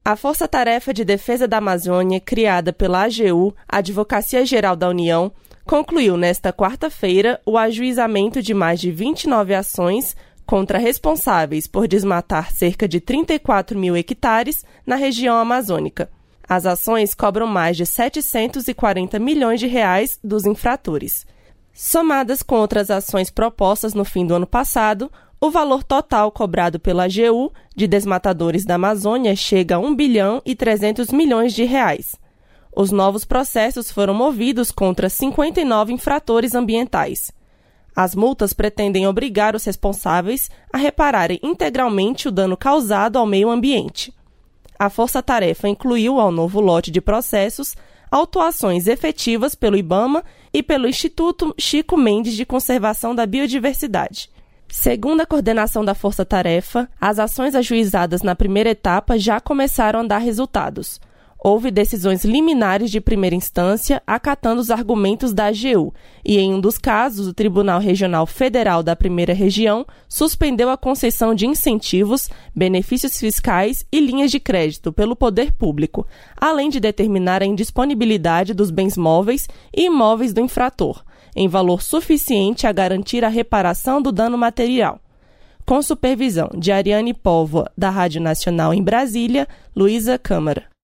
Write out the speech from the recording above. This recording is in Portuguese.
A Força Tarefa de Defesa da Amazônia, criada pela AGU, Advocacia Geral da União, concluiu nesta quarta-feira o ajuizamento de mais de 29 ações contra responsáveis por desmatar cerca de 34 mil hectares na região amazônica. As ações cobram mais de 740 milhões de reais dos infratores. Somadas com outras ações propostas no fim do ano passado, o valor total cobrado pela AGU de desmatadores da Amazônia chega a 1 bilhão e 300 milhões de reais. Os novos processos foram movidos contra 59 infratores ambientais. As multas pretendem obrigar os responsáveis a repararem integralmente o dano causado ao meio ambiente. A Força-Tarefa incluiu ao novo lote de processos autuações efetivas pelo IBAMA e pelo Instituto Chico Mendes de Conservação da Biodiversidade. Segundo a coordenação da Força-Tarefa, as ações ajuizadas na primeira etapa já começaram a dar resultados. Houve decisões liminares de primeira instância acatando os argumentos da AGU e, em um dos casos, o Tribunal Regional Federal da Primeira Região suspendeu a concessão de incentivos, benefícios fiscais e linhas de crédito pelo poder público, além de determinar a indisponibilidade dos bens móveis e imóveis do infrator, em valor suficiente a garantir a reparação do dano material. Com supervisão de Ariane Póvoa, da Rádio Nacional em Brasília, Luísa Câmara.